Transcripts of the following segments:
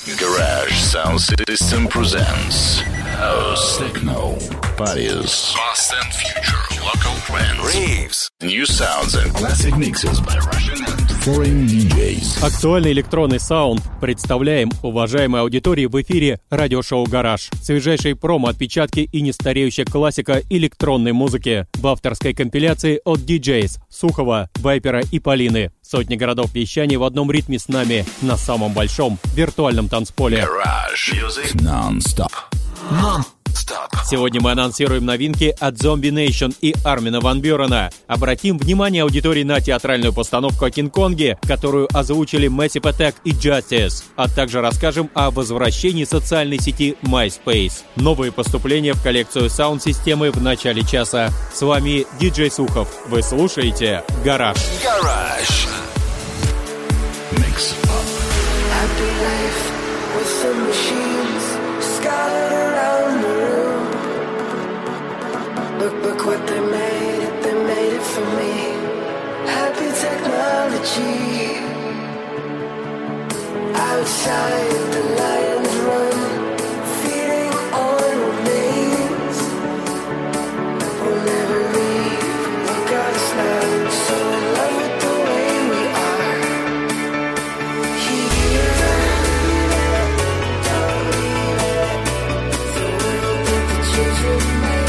Garage Sound System presents House Techno Parties, Past and Future Local Trends, Raves, New Sounds and Classic Mixes by Russian and Foreign DJs. Актуальный электронный саунд представляем уважаемой аудитории в эфире радиошоу «Гараж». Свежайшие промо-отпечатки и нестареющая классика электронной музыки в авторской компиляции от DJs Сухова, Вайпера и Полины. Сотни городов вещания в одном ритме с нами на самом большом виртуальном танцполе. Garage Music Non-Stop. Сегодня мы анонсируем новинки от Zombie Nation и Армина Ван Бюрена. Обратим внимание аудитории на театральную постановку о Кинг-Конге, которую озвучили Massive Attack и Justice, а также расскажем о возвращении социальной сети MySpace. Новые поступления в коллекцию саунд-системы в начале часа. С вами диджей Сухов. Вы слушаете «Гараж». Garage Mix Up. Happy life with some machines scattered around the room. Look what they made it for me. Happy technology. Outside the lions run, feeding on remains. We'll never leave, look at us now, so in love with the way we are. Here, the world that the children made.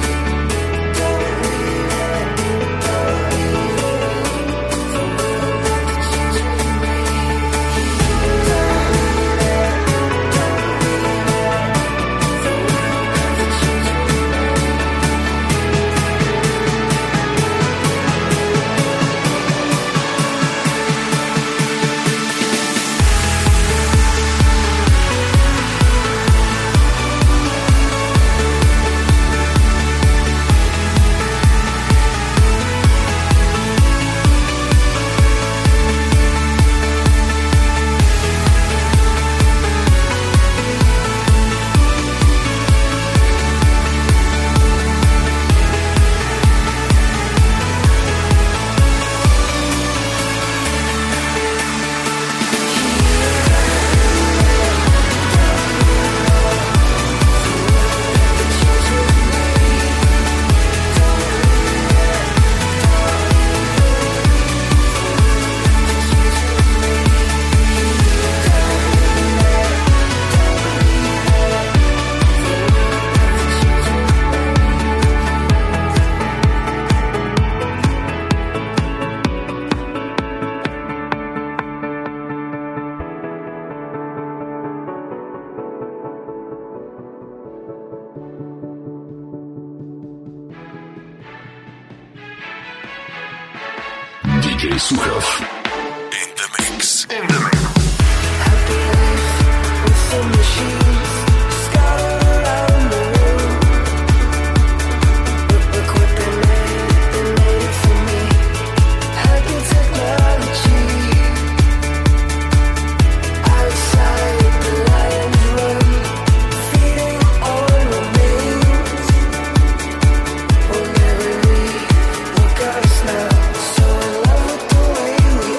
DJ Сухов. In the mix. Happy life with some machines scattered around the room. Look what they made it for me. Happy technology. Outside the lions run, feeding on remains. We'll never leave, look at us now, so in love with the way we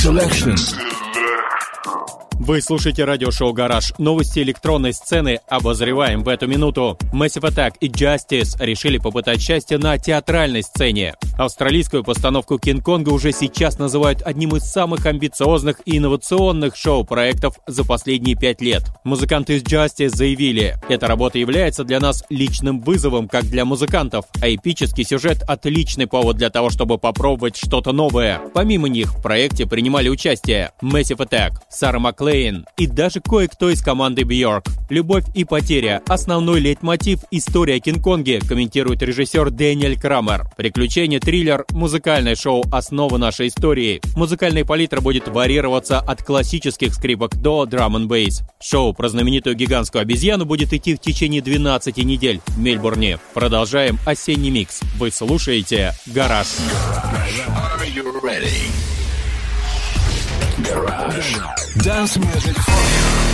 Selection. Вы слушаете радиошоу «Гараж». Новости электронной сцены обозреваем в эту минуту. Massive Attack и Justice решили попытать счастье на театральной сцене. Австралийскую постановку «Кинг-Конга» уже сейчас называют одним из самых амбициозных и инновационных шоу-проектов за последние 5 лет. Музыканты из Justice заявили, эта работа является для нас личным вызовом, как для музыкантов, а эпический сюжет – отличный повод для того, чтобы попробовать что-то новое. Помимо них в проекте принимали участие Massive Attack, Сара Маклейн и даже кое-кто из команды Björk. «Любовь и потеря» — основной лейтмотив «История о Кинг-Конге», комментирует режиссер Дэниэль Крамер. Приключение, триллер, музыкальное шоу — основа нашей истории. Музыкальная палитра будет варьироваться от классических скрипок до драм-н-бейс. Шоу про знаменитую гигантскую обезьяну будет идти в течение 12 недель в Мельбурне. Продолжаем осенний микс. Вы слушаете «Гараж». Garage. Dance music for you.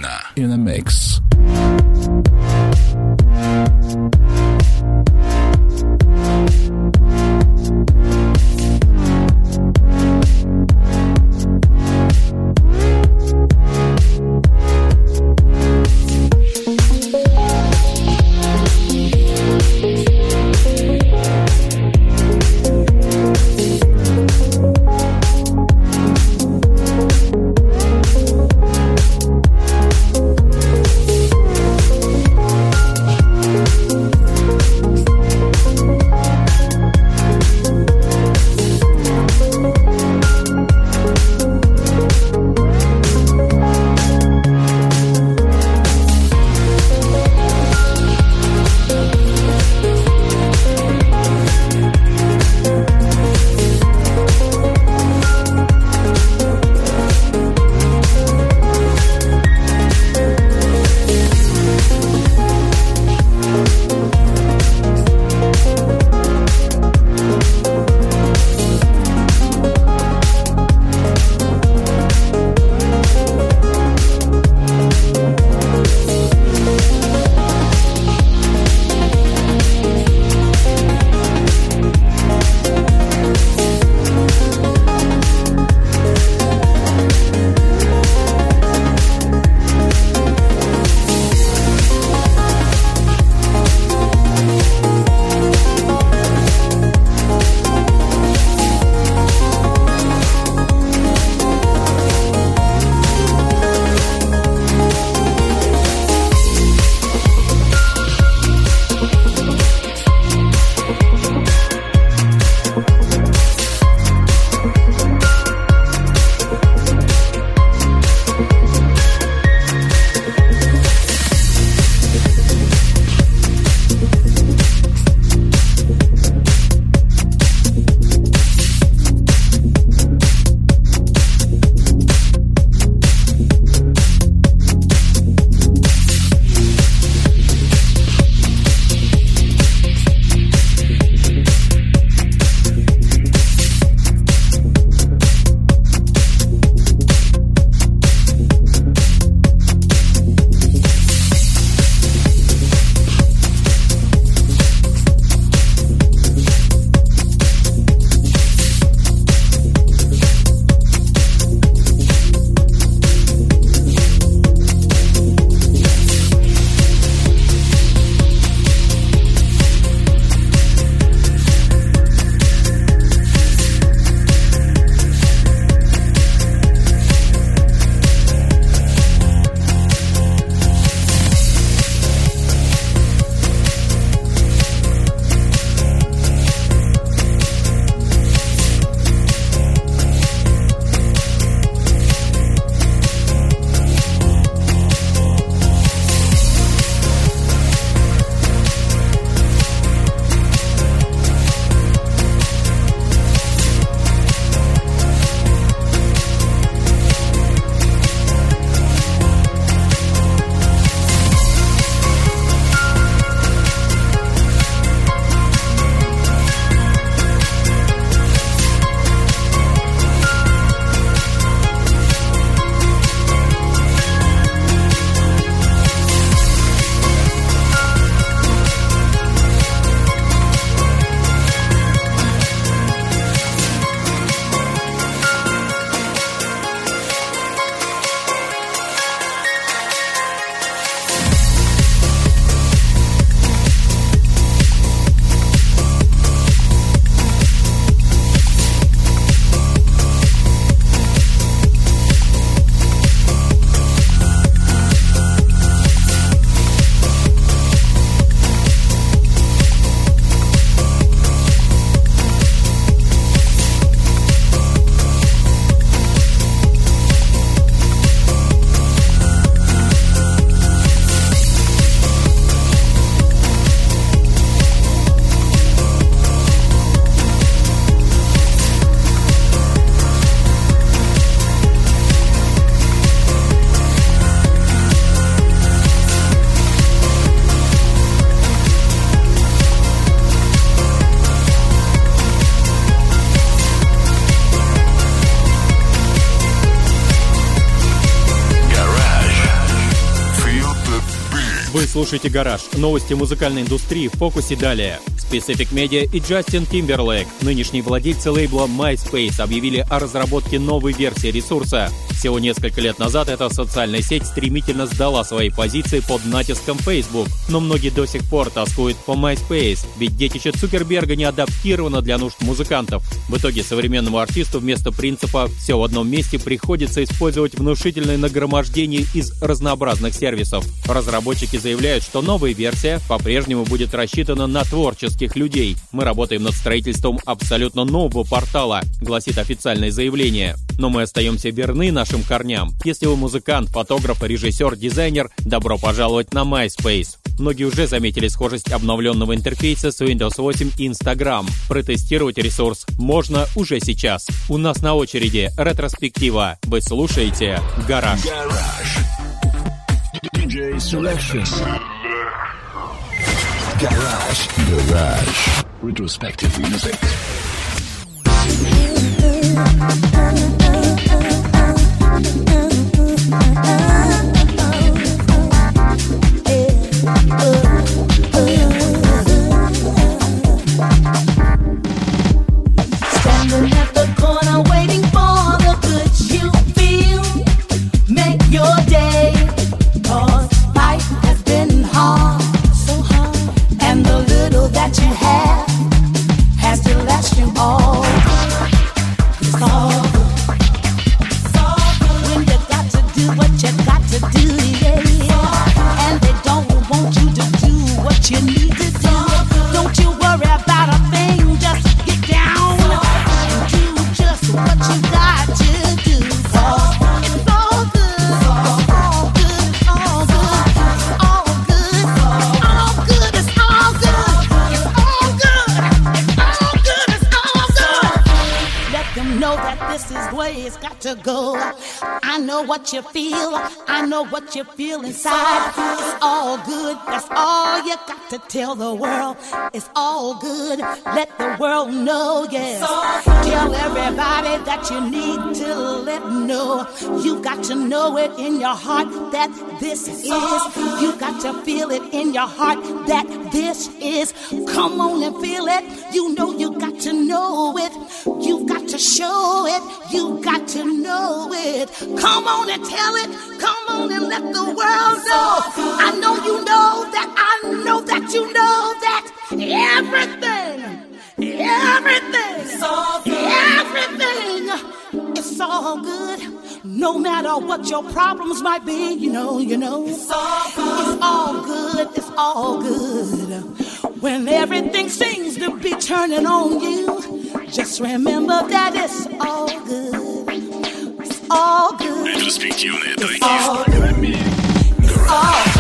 Marina in a mix. Вы слушаете «Гараж». Новости музыкальной индустрии в фокусе далее. Specific Media и Джастин Тимберлейк, нынешние владельцы лейбла MySpace, объявили о разработке новой версии ресурса. Всего несколько лет назад эта социальная сеть стремительно сдала свои позиции под натиском Facebook, но многие до сих пор тоскуют по MySpace, ведь детище Цукерберга не адаптировано для нужд музыкантов. В итоге современному артисту вместо принципа «все в одном месте» приходится использовать внушительное нагромождение из разнообразных сервисов. Разработчики заявляют, что новая версия по-прежнему будет рассчитана на творческих людей. «Мы работаем над строительством абсолютно нового портала», гласит официальное заявление. Но мы остаемся верны нашим корням. Если вы музыкант, фотограф, режиссер, дизайнер, добро пожаловать на MySpace. Многие уже заметили схожесть обновленного интерфейса с Windows 8 и Instagram. Протестировать ресурс можно уже сейчас. У нас на очереди ретроспектива. Вы слушаете «Гараж». DJ Selection. Garage. Retrospective music. Standing at the corner waiting for the good you feel. Make your day. 'Cause life has been hard, so hard, and the little that you have has to last you all. It's all good. It's all good. When you got to do what you got to do, yeah. And they don't want you to do what you need to do. Don't you worry about a thing, just get down and do just what you got to do. 'Cause it's all good. It's all good. It's all good. It's all good. All good. It's all good. It's all good. It's all good. It's all good. Let them know that this is the way it's got to go. I know what you feel. I know what you feel inside. It's all good. That's all you got to tell the world. It's all good. Let the world know, yes. Tell everybody that you need to let know. You got to know it in your heart that this is. You got to feel it in your heart that this is. Come on and feel it. You know you got to know it. You got to show it. You got to know it. Come on and tell it. Come on and let the world know. I know you know that. I know that you know that. Everything. It's all good. Everything. It's all good. No matter what your problems might be, you know. It's all good. It's all good. It's all good. When everything seems to be turning on you, just remember that it's all good. It's all good. Ретроспективные треки. It's all good. It's all good.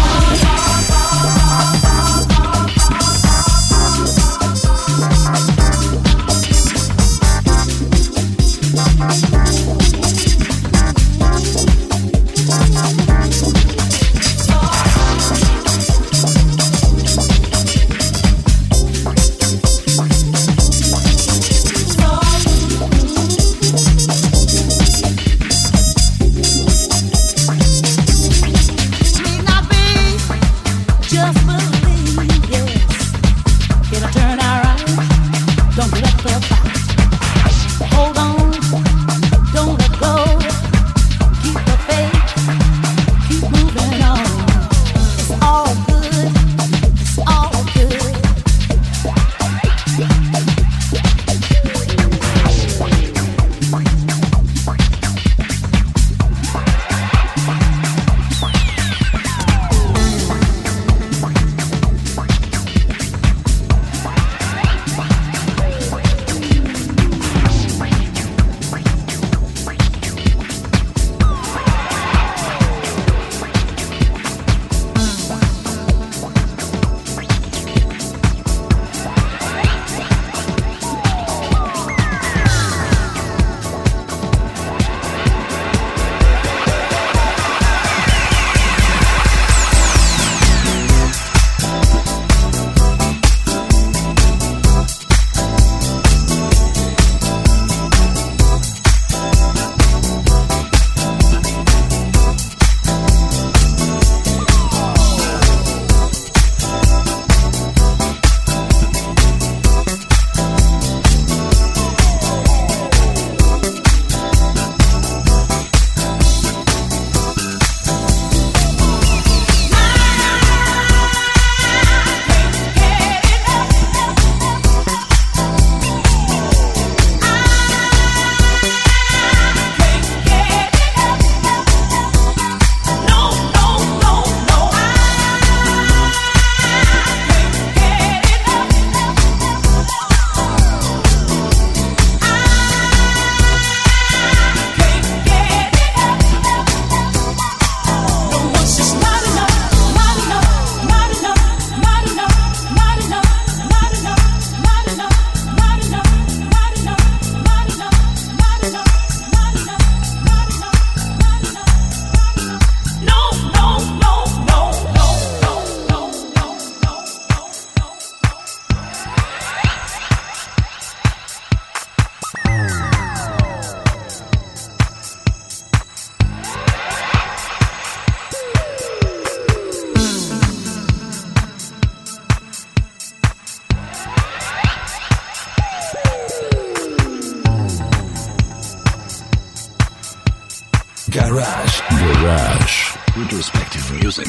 Retrospective music.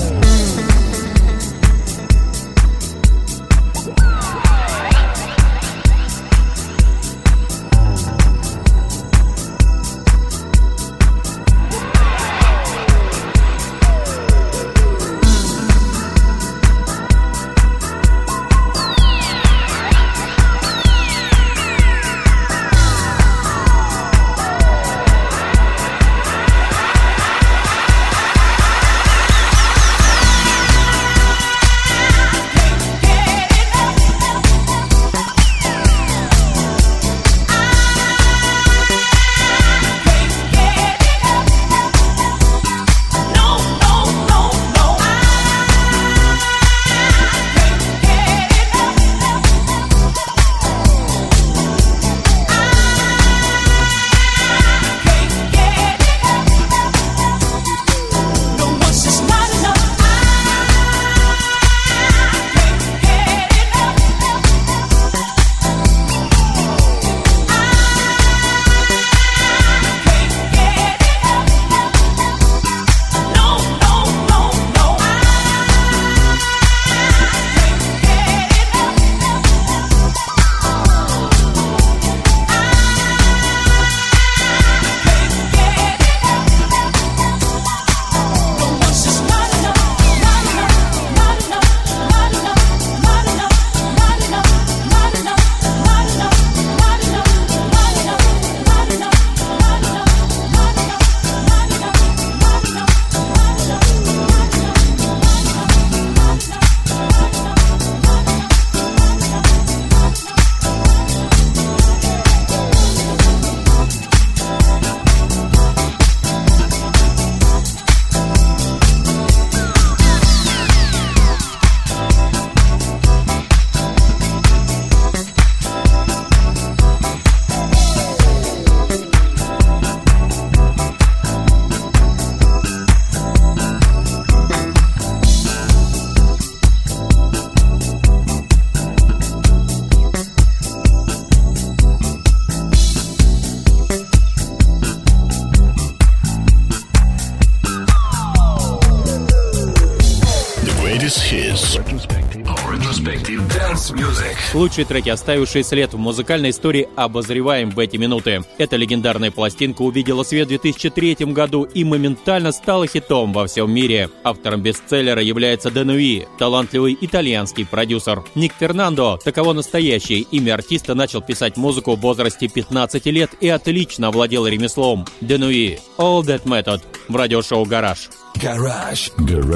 Лучшие треки, оставившие след в музыкальной истории, обозреваем в эти минуты. Эта легендарная пластинка увидела свет в 2003 году и моментально стала хитом во всем мире. Автором бестселлера является Денуи, талантливый итальянский продюсер. Ник Фернандо, таково настоящее имя артиста, начал писать музыку в возрасте 15 лет и отлично овладел ремеслом. Денуи, All That Method, в радиошоу «Гараж». Garage.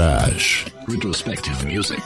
Retrospective music.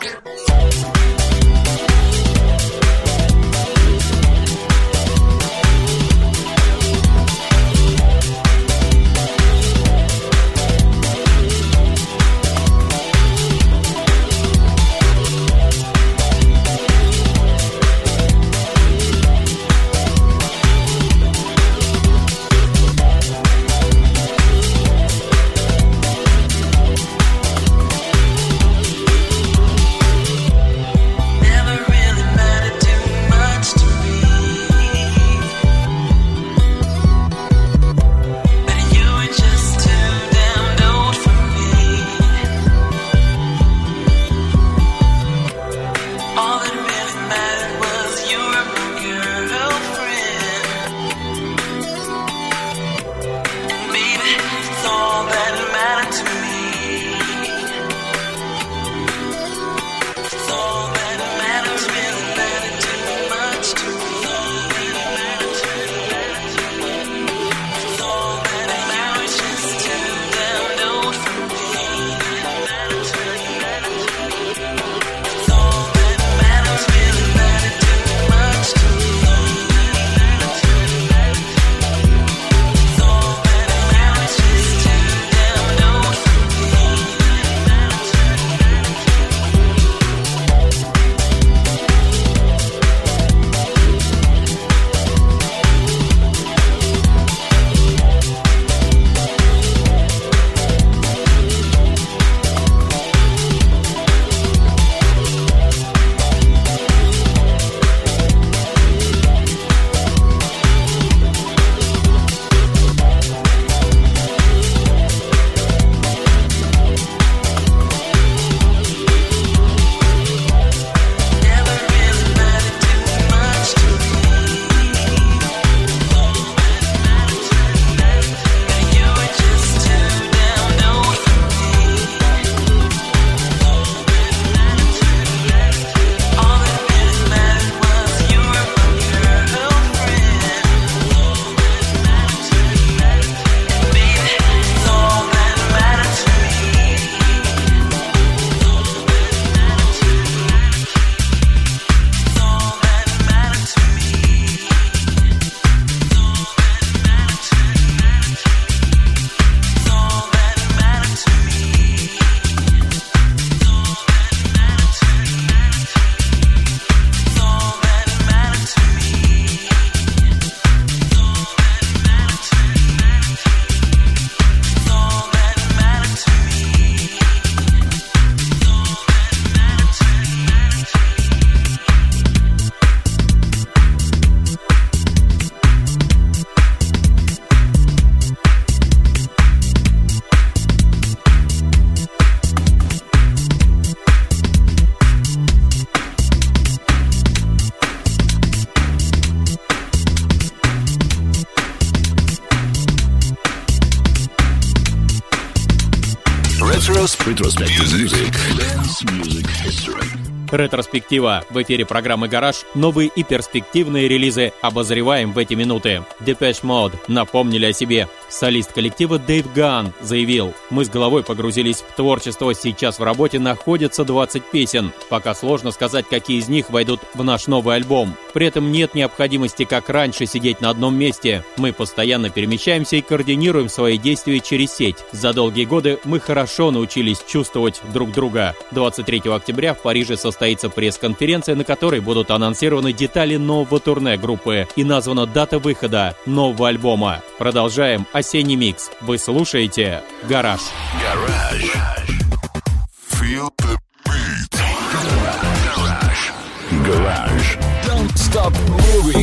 Retrospective Music. Dance Music History. Ретроспектива. В эфире программы «Гараж». Новые и перспективные релизы обозреваем в эти минуты. Depeche Mode напомнили о себе. Солист коллектива Дэйв Ганн заявил: «Мы с головой погрузились в творчество. Сейчас в работе находится 20 песен. Пока сложно сказать, какие из них войдут в наш новый альбом. При этом нет необходимости, как раньше, сидеть на одном месте. Мы постоянно перемещаемся и координируем свои действия через сеть. За долгие годы мы хорошо научились чувствовать друг друга». 23 октября в Париже состоится пресс-конференция, на которой будут анонсированы детали нового турне группы и названа дата выхода нового альбома. Продолжаем осенний микс. Вы слушаете «Гараж». Garage. Feel the beat. Garage. Garage. Don't stop moving.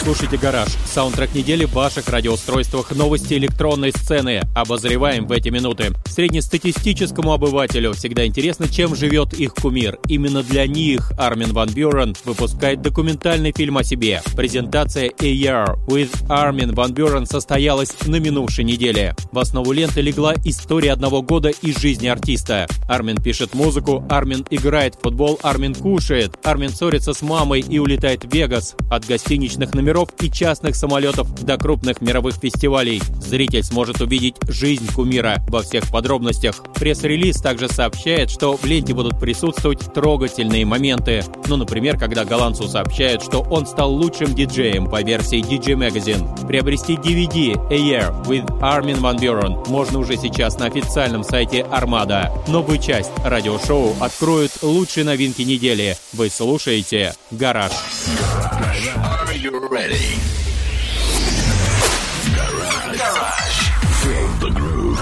слушаете «Гараж». Саундтрек недели в ваших радиоустройствах, новости электронной сцены. Обозреваем в эти минуты. Среднестатистическому обывателю всегда интересно, чем живет их кумир. Именно для них Армин ван Бюрен выпускает документальный фильм о себе. Презентация A Year with Armin van Buuren состоялась на минувшей неделе. В основу ленты легла история одного года из жизни артиста. Армин пишет музыку, Армин играет в футбол, Армин кушает, Армин ссорится с мамой и улетает в Вегас. От гостиничных номеров и частных самолетов до крупных мировых фестивалей. Зритель сможет увидеть жизнь кумира во всех подробностях. Пресс-релиз также сообщает, что в ленте будут присутствовать трогательные моменты. Ну, например, когда голландцу сообщают, что он стал лучшим диджеем по версии DJ Magazine. Приобрести DVD A Year with Armin van Buuren можно уже сейчас на официальном сайте Armada. Новую часть радиошоу откроют лучшие новинки недели. Вы слушаете «Гараж». Are you ready? Garage. Feel the groove.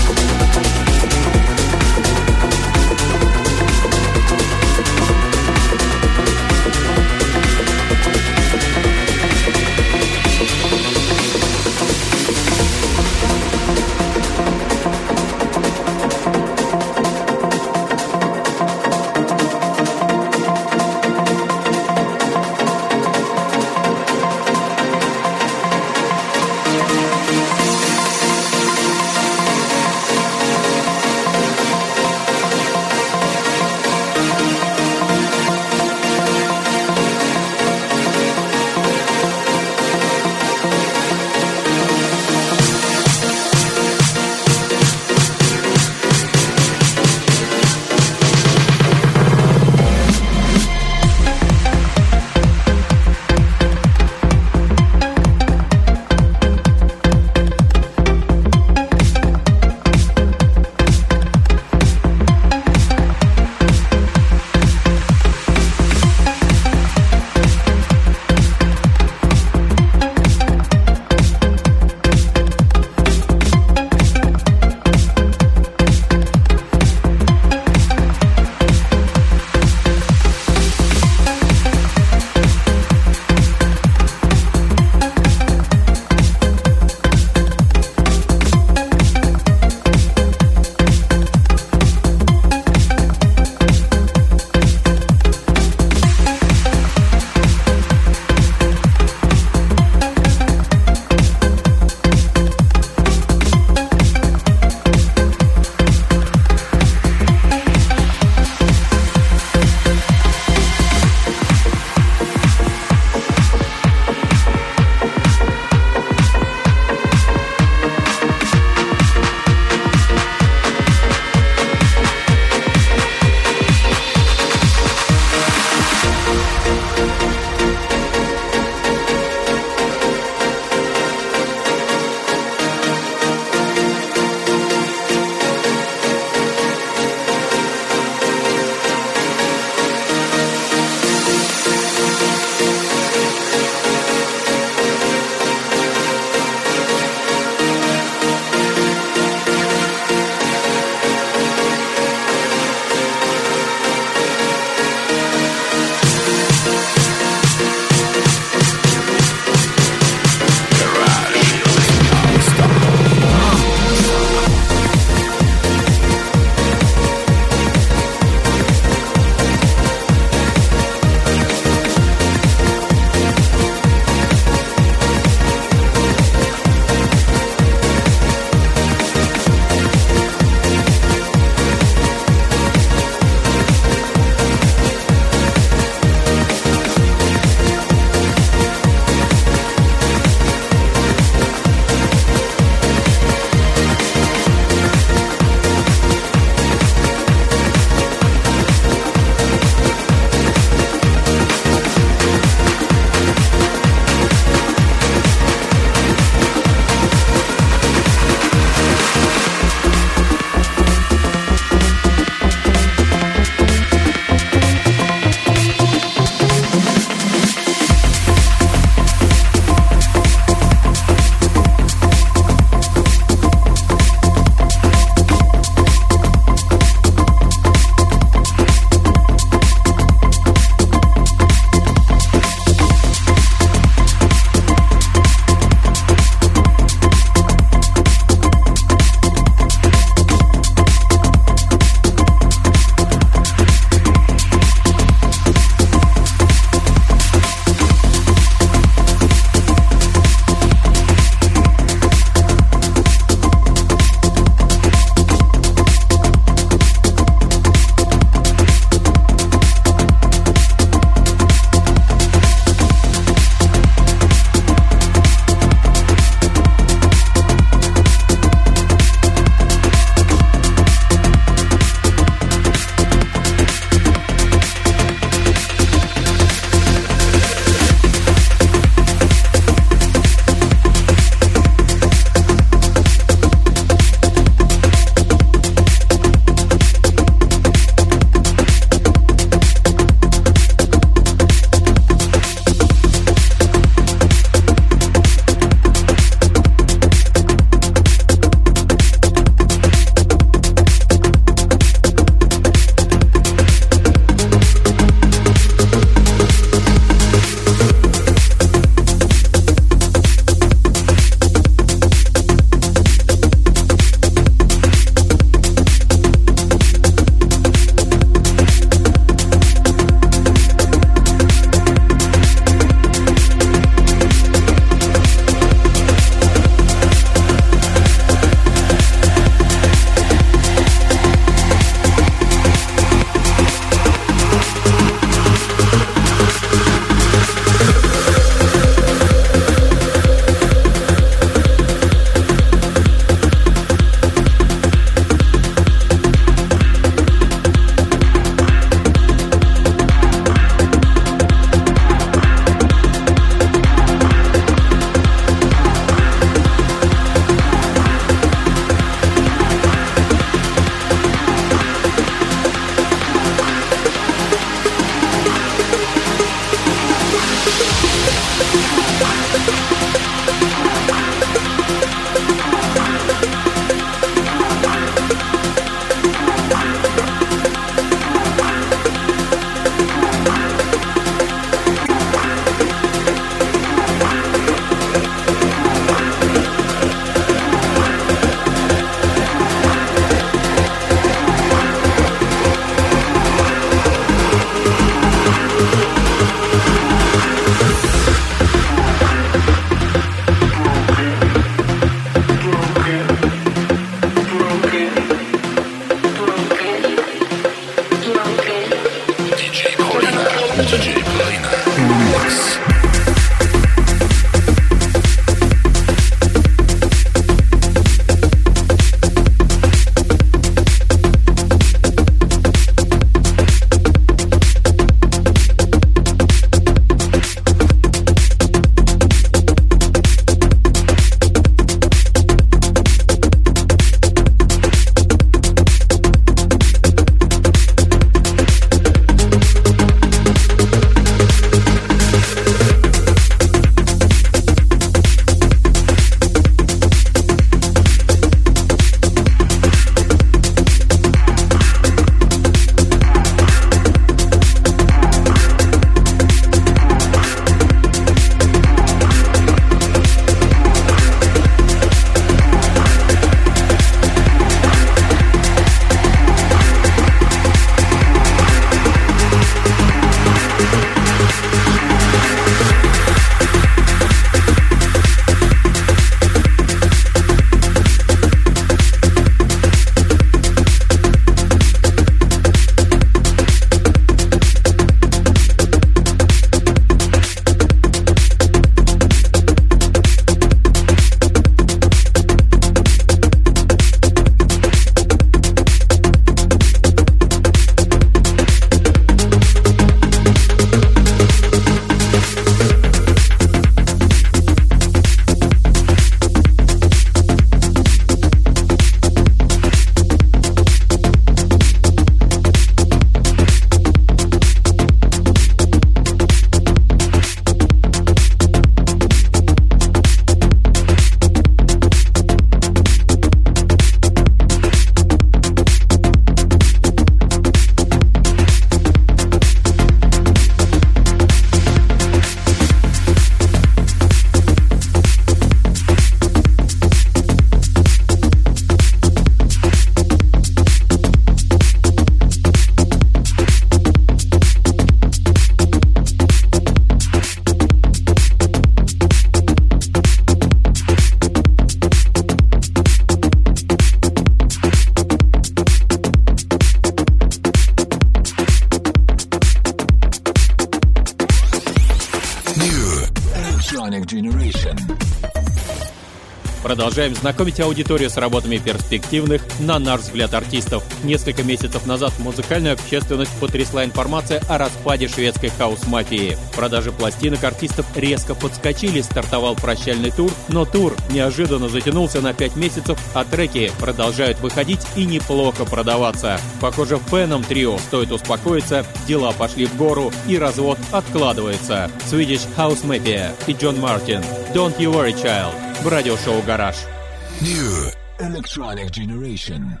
Продолжаем знакомить аудиторию с работами перспективных, на наш взгляд, артистов. Несколько месяцев назад музыкальную общественность потрясла информация о распаде шведской хаус-мафии. Продажи пластинок артистов резко подскочили, стартовал прощальный тур, но тур неожиданно затянулся на 5 месяцев, а треки продолжают выходить и неплохо продаваться. Похоже, фэнам трио стоит успокоиться, дела пошли в гору и развод откладывается. Swedish House Mafia и John Martin. Don't You Worry Child. В радиошоу «Гараж». New Electronic Generation.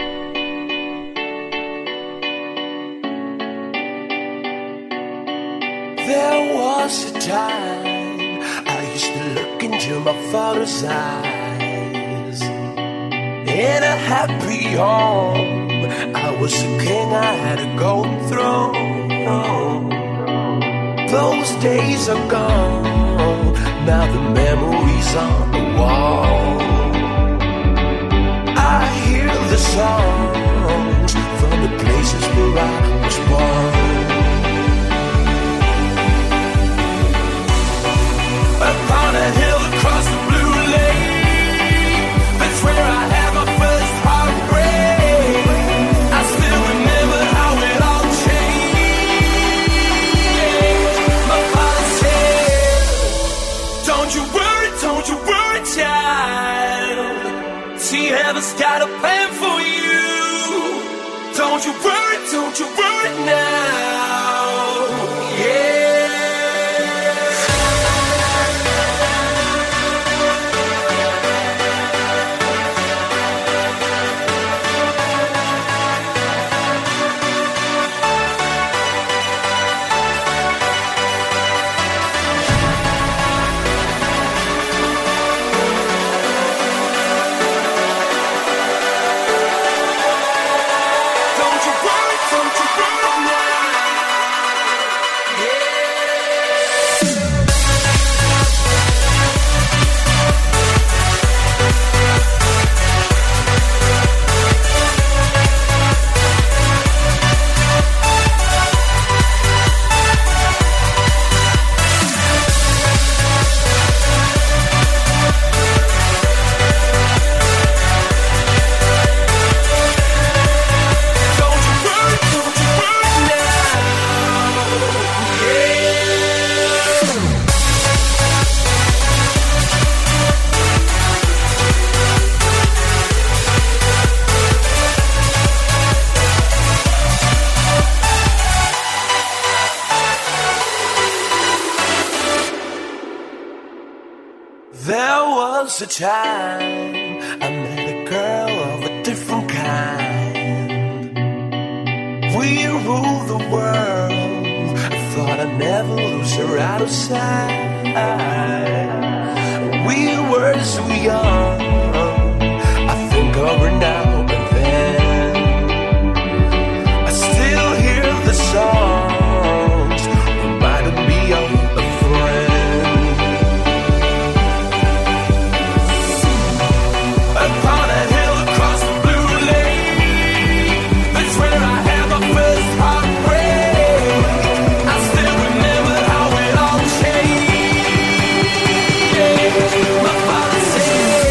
There was a time I used to look into my father's eyes. In a happy home, I was a king, I had a golden throne. Those days are gone, now the memories on the wall. I hear the songs from the places where I was born. Upon a hill across the blue lake, that's where I had my first heartbreak. I still remember how it all changed. My father said, don't you worry, child. See, heaven's got a plan for you. Don't you worry now. Yeah. A time I met a girl of a different kind. We ruled the world. I thought I'd never lose her out of sight. We were so young. I think of her now and then. I still hear the songs reminding me of a friend. Upon a hill across the blue lake, that's where I had my first heartbreak. I still remember how it all changed. My father said,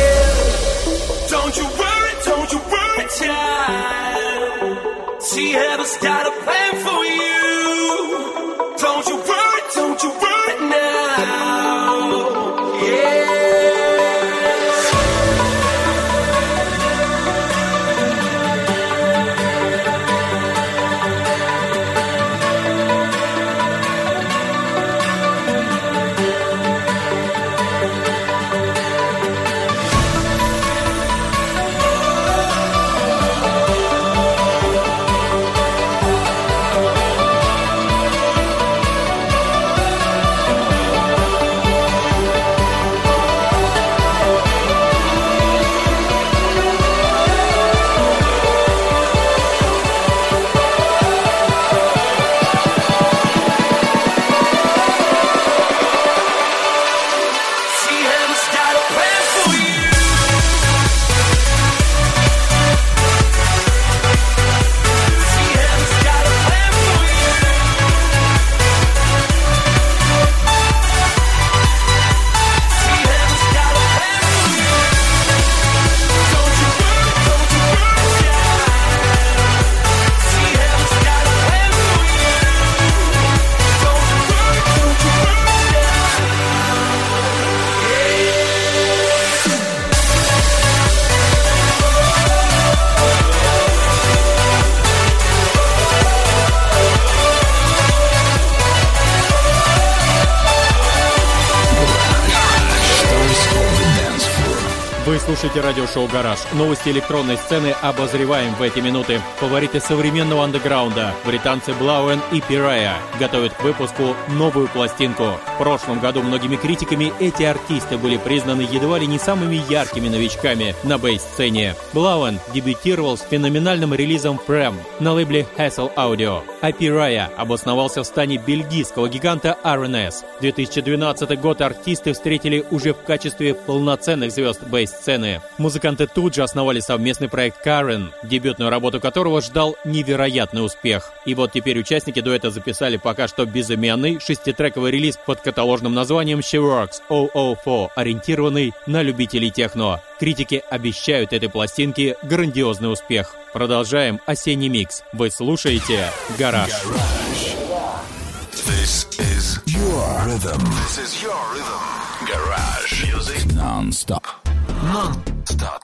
Вы слушаете радиошоу «Гараж». Новости электронной сцены обозреваем в эти минуты. Фавориты современного андеграунда, британцы Blauen и Pariah, готовят к выпуску новую пластинку. В прошлом году многими критиками эти артисты были признаны едва ли не самыми яркими новичками на бейс-сцене. Blauen дебютировал с феноменальным релизом Frem на лейбле Hassel Audio, а Pariah обосновался в стане бельгийского гиганта R&S. 2012 год артисты встретили уже в качестве полноценных звезд бейс-сцены. Музыканты тут же основали совместный проект Karen, дебютную работу которого ждал невероятный успех. И вот теперь участники дуэта записали пока что безымянный 6-трековый релиз под каталожным названием She Works 004, ориентированный на любителей техно. Критики обещают этой пластинке грандиозный успех. Продолжаем осенний микс. Вы слушаете «Гараж». This is your rhythm. This is your rhythm. Garage music non-stop. Non-stop.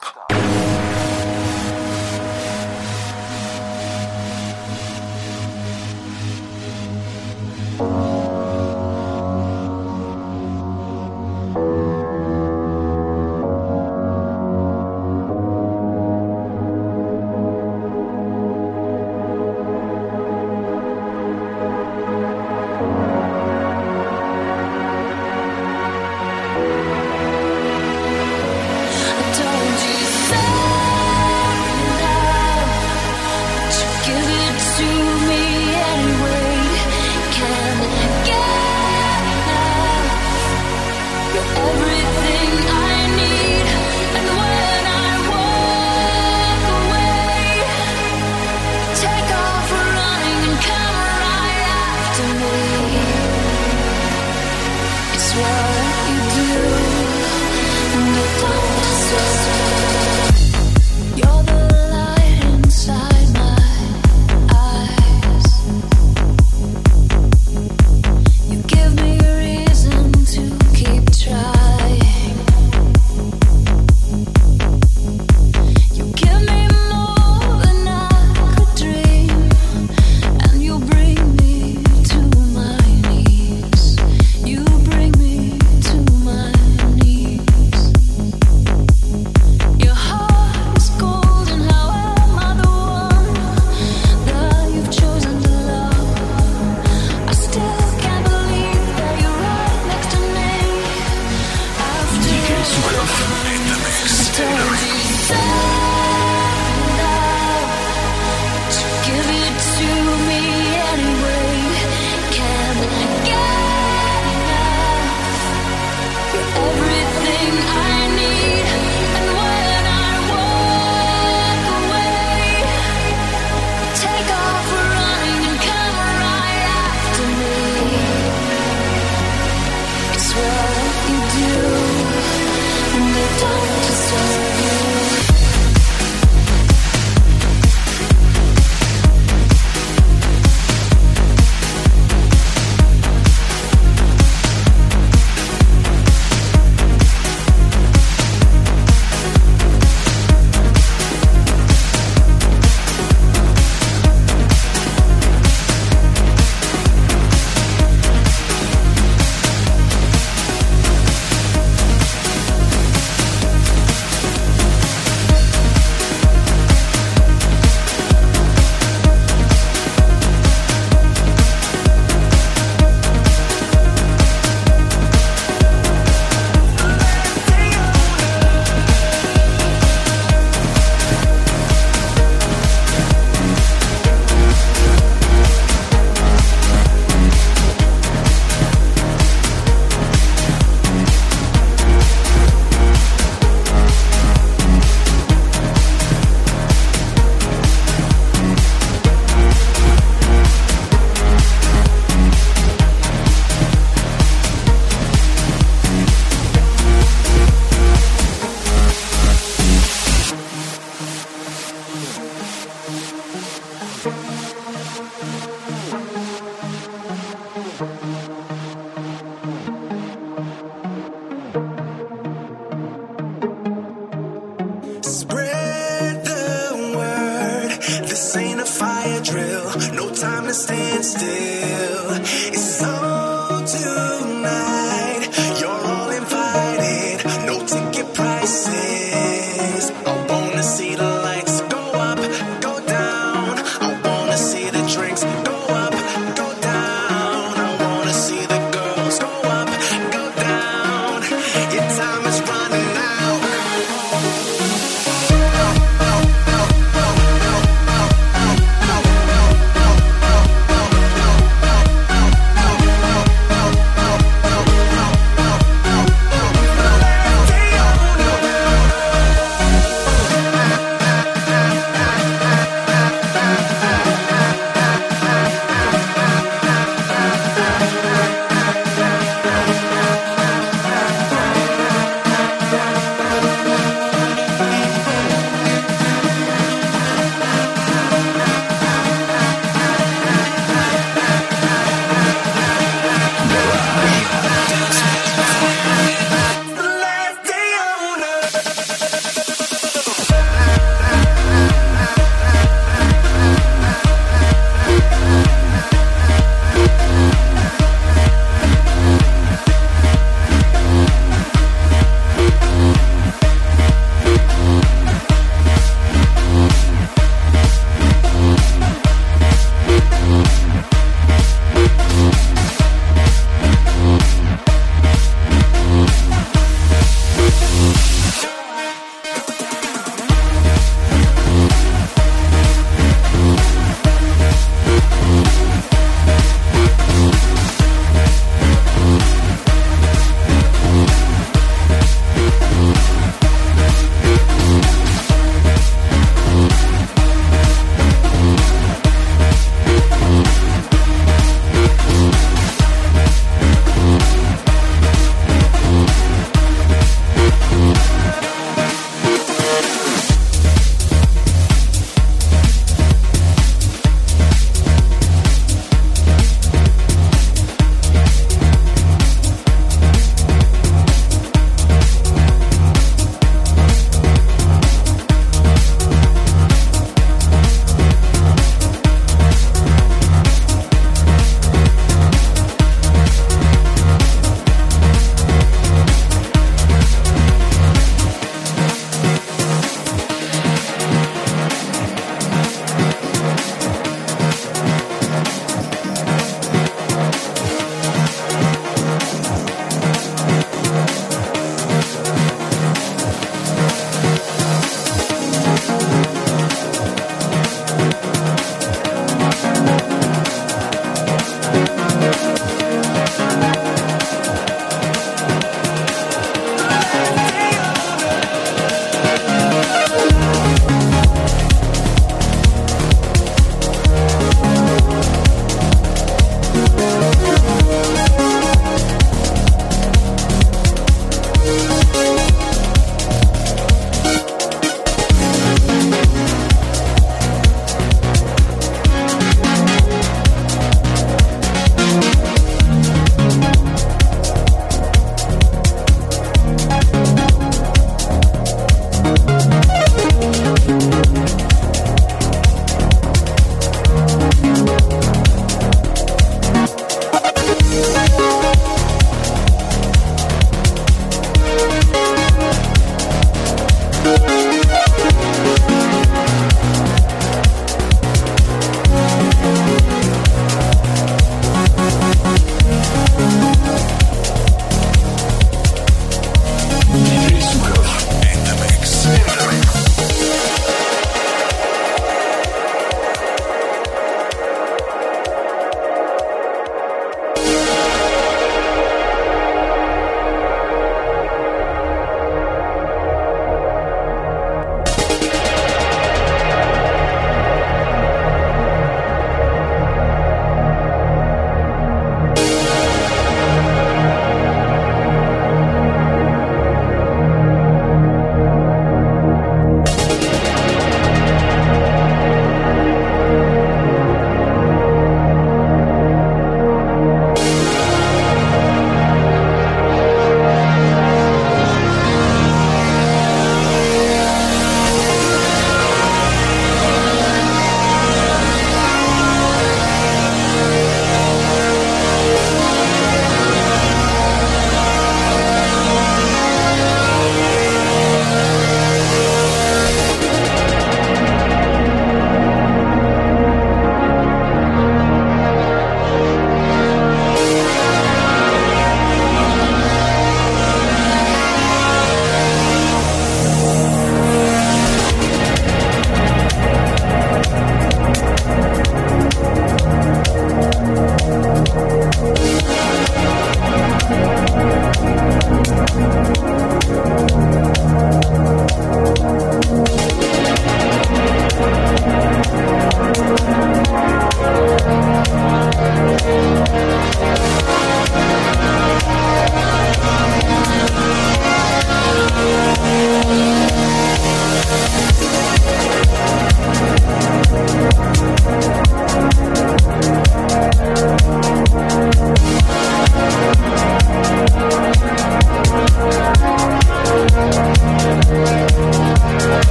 to stand still. It's on tonight. You're all invited. No ticket prices.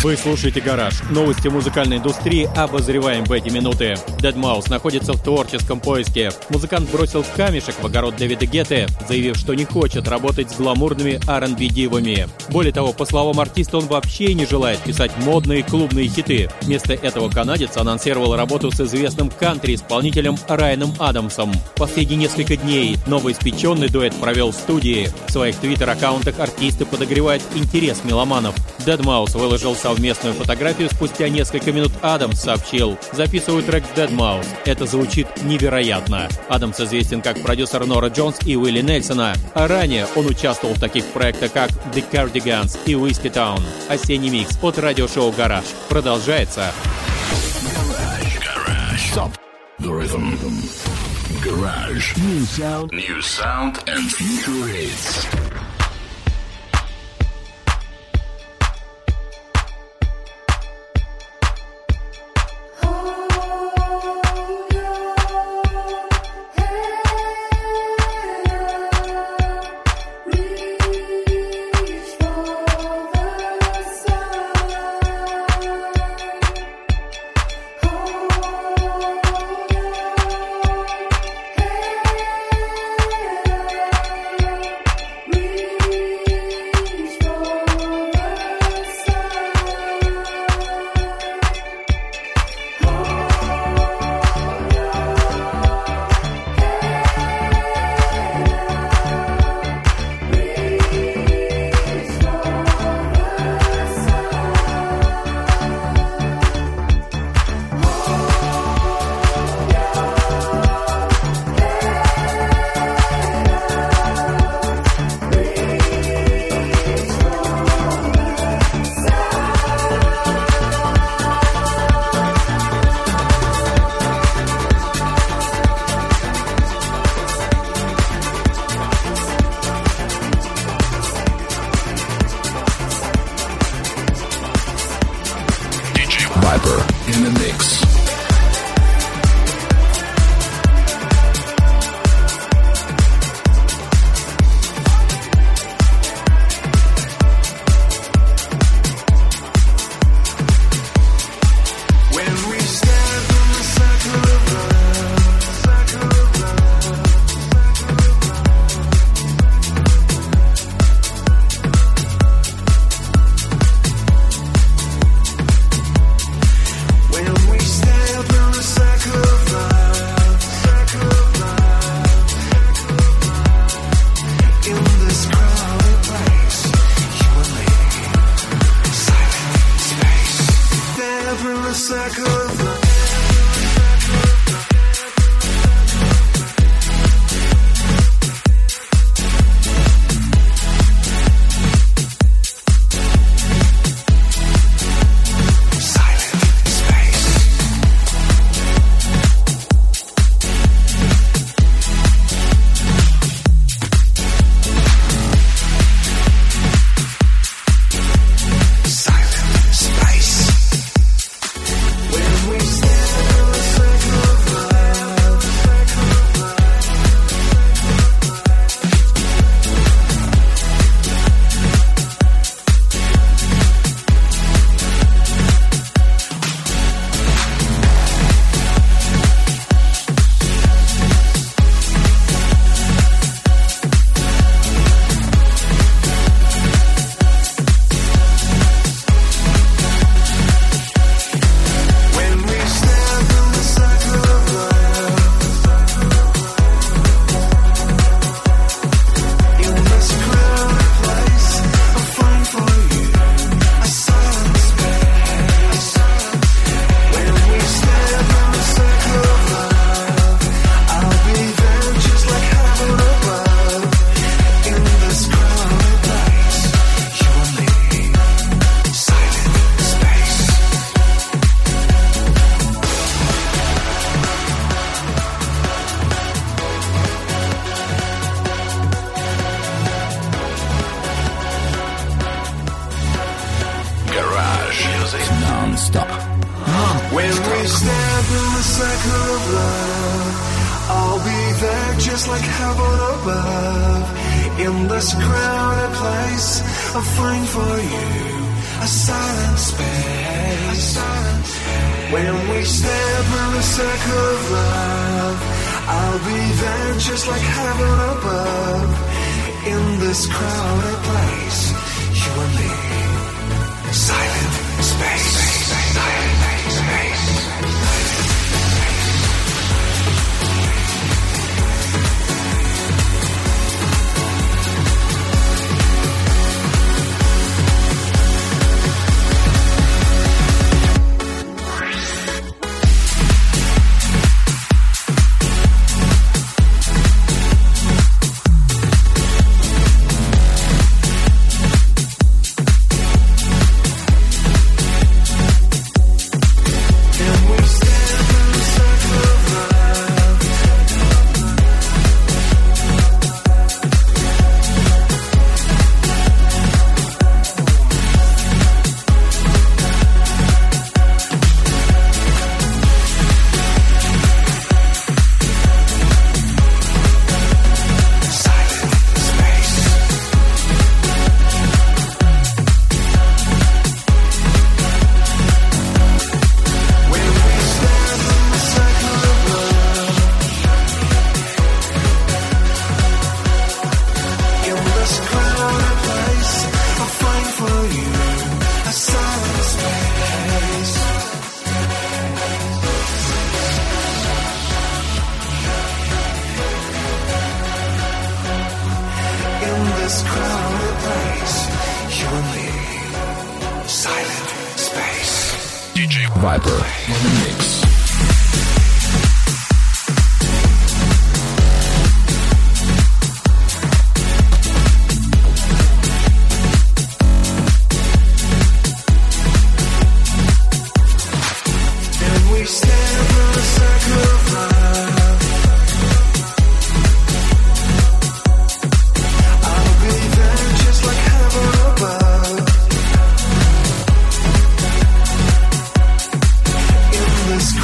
Вы слушаете «Гараж». Новости музыкальной индустрии обозреваем в эти минуты. Deadmau5 находится в творческом поиске. Музыкант бросил камешек в огород Дэвида Гетты, заявив, что не хочет работать с гламурными R&B-дивами. Более того, по словам артиста, он вообще не желает писать модные клубные хиты. Вместо этого канадец анонсировал работу с известным кантри-исполнителем Райаном Адамсом. Последние несколько дней новоиспеченный дуэт провел в студии. В своих твиттер-аккаунтах артисты подогревают интерес меломанов. Deadmau5 выложил совместную фотографию спустя несколько минут. Адамс сообщил: «Записываю трек Deadmau5. Это звучит невероятно». Адамс известен как продюсер Нора Джонс и Уилли Нельсона, а ранее он участвовал в таких проектах, как The Cardigans и Whiskey Town. Осенний микс от радиошоу «Гараж» продолжается. Stop the rhythm. Garage. New sound and future hits. Viper in the mix. Non-stop. When we stand in the circle of love, I'll be there just like heaven above. In this crowded place, I'll find for you a silent space. When we step in the circle of love, I'll be there just like heaven above. In this crowded place, you and me, silent space, silent space. Viper in the mix. This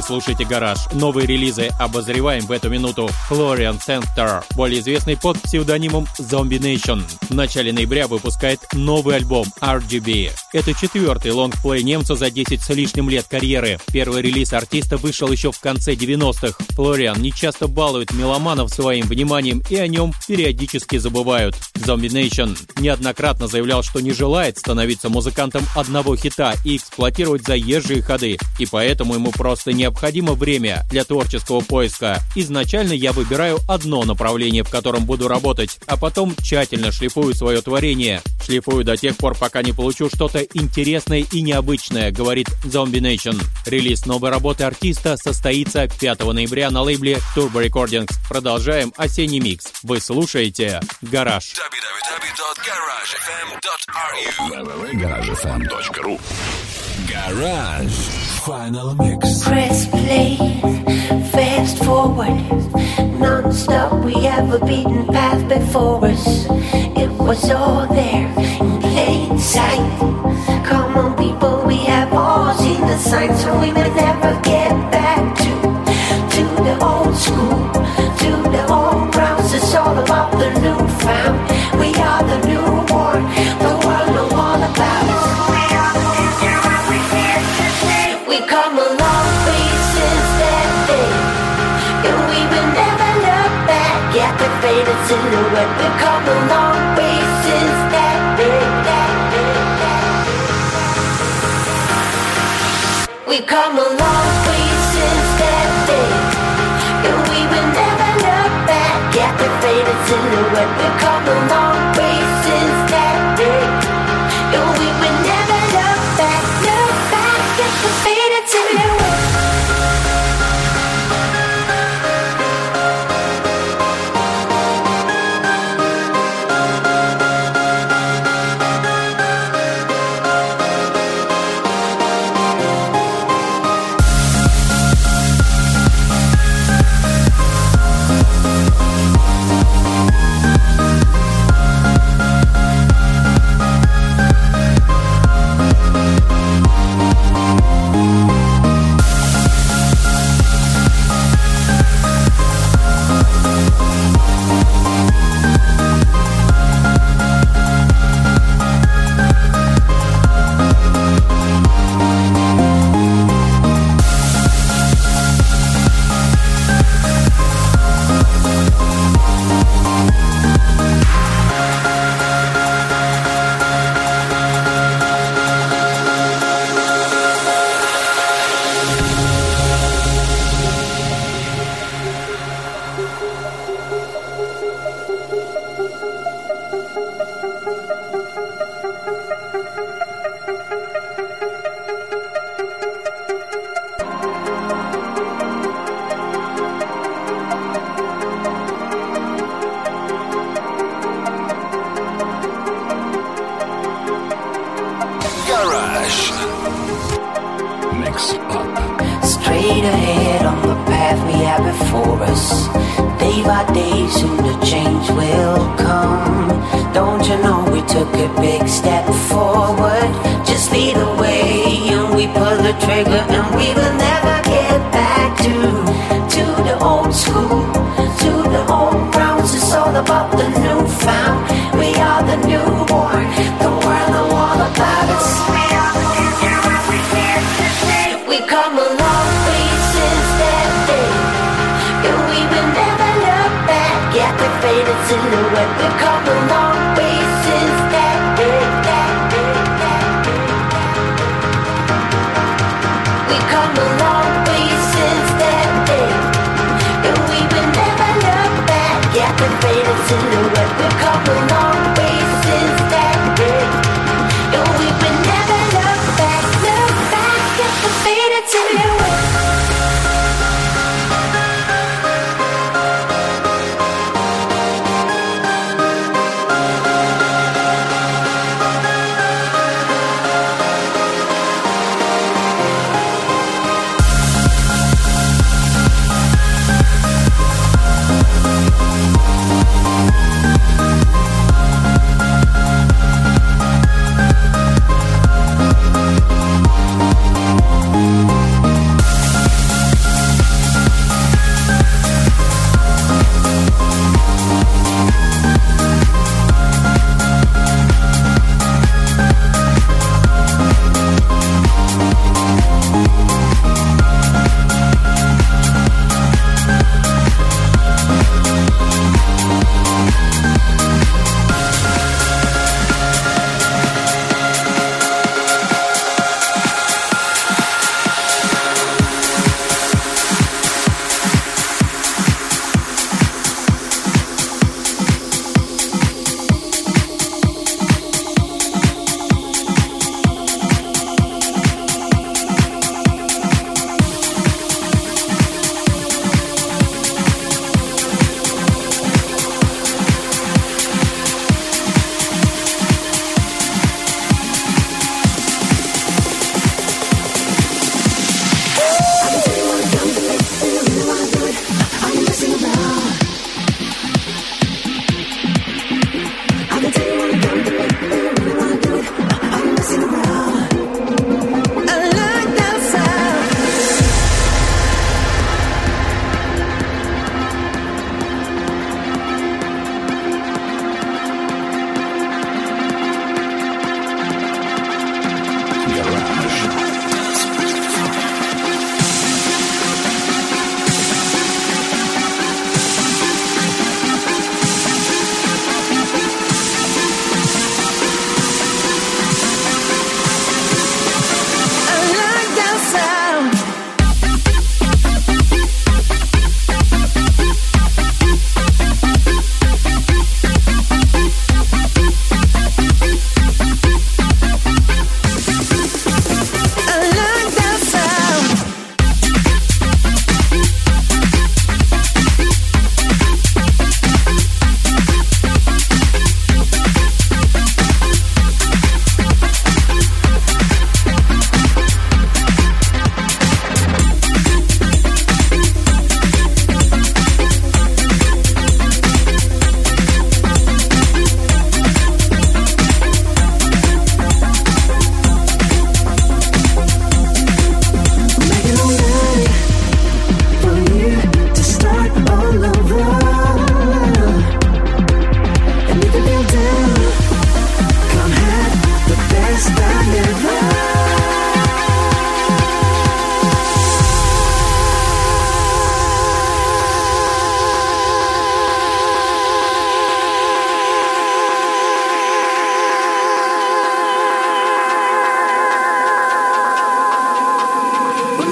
Вы слушаете «Гараж». Новые релизы обозреваем в эту минуту. Florian Center, более известный под псевдонимом Zombie Nation, в начале ноября выпускает новый альбом RGB. Это 4-й лонгплей немца за 10 с лишним лет карьеры. Первый релиз артиста вышел еще в конце 90-х. Флориан нечасто балует меломанов своим вниманием, и о нем периодически забывают. Zombie Nation неоднократно заявлял, что не желает становиться музыкантом одного хита и эксплуатировать заезжие ходы, и поэтому ему просто необходимо время для творческого поиска. Изначально я выбираю одно направление, в котором буду работать, а потом тщательно шлифую свое творение. Шлифую до тех пор, пока не получу что-то интересное и необычное, говорит Zombie Nation. Релиз новой работы артиста состоится 5 ноября на лейбле Turbo Recordings. Продолжаем осенний микс. Вы слушаете «Гараж». www.garagefm.ru Garage Final Mix. Press play, fast forward, non-stop. We have a beaten path before us. It was all there in plain sight. Come on, people, we have all seen the signs, so we may never get back to the old school, to the old grounds. It's all about the new found. We are the newborn. The world know all about us. We've come a long way since that day, and we will never look back at the faded silhouette. We've come a long way since that day, We've come a long way since that day, and we will never look back at the faded silhouette. We've come a long way since that day, and we will never look back at the faded silhouette. Straight ahead on the path we have before us. Day by day, soon the change will come. Don't you know we took a big step forward? Just lead the way and we pull the trigger, and we will never get back to the old school, to the old grounds. It's all about the new found. We are the newborn. The world know all about us. We've come a long way since that day, and we will never look back at the faded silhouette. We've come a long way since that day, We've come a long way since that day, and we will never look back at the faded silhouette. We've come a long way since that day, and we will never look back at the faded silhouette.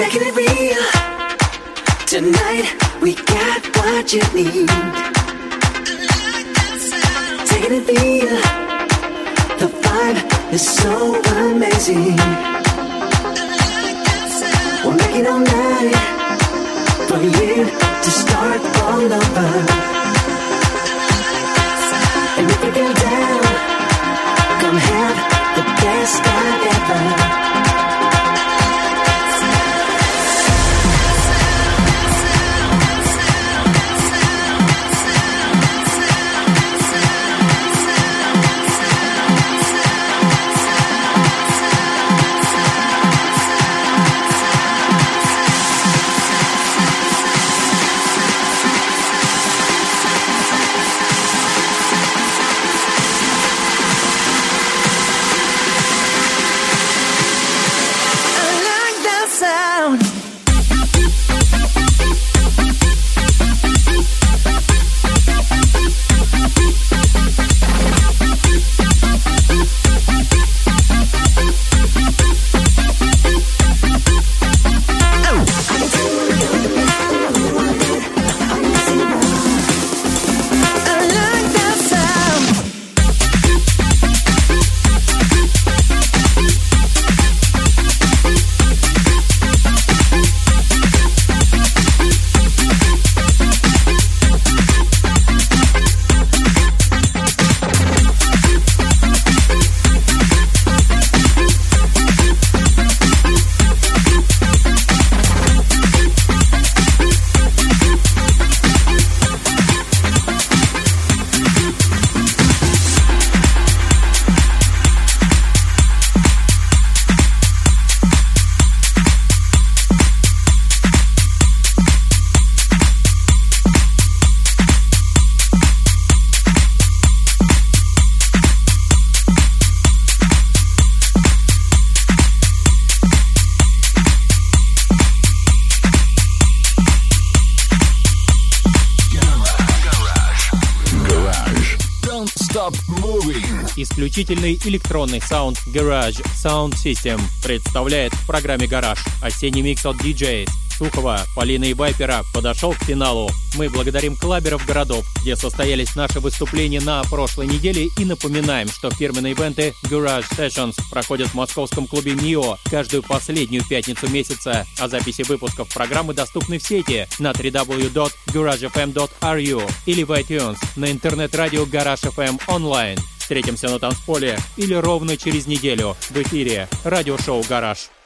making it real. Tonight we got what you need. Take it and feel. The vibe is so amazing. We'll make it all night for you to start all over. And if you go down, come have the best time ever. Исключительный электронный саунд Garage Sound System представляет в программе «Гараж» осенний микс от DJs Сухова, Полины и Вайпера подошел к финалу. Мы благодарим клаберов городов, где состоялись наши выступления на прошлой неделе, и напоминаем, что фирменные ивенты Garage Sessions проходят в московском клубе МИО каждую последнюю пятницу месяца, а записи выпусков программы доступны в сети на www.garagefm.ru или в iTunes на интернет-радио Garage FM онлайн. Встретимся на танцполе или ровно через неделю в эфире радиошоу «Гараж».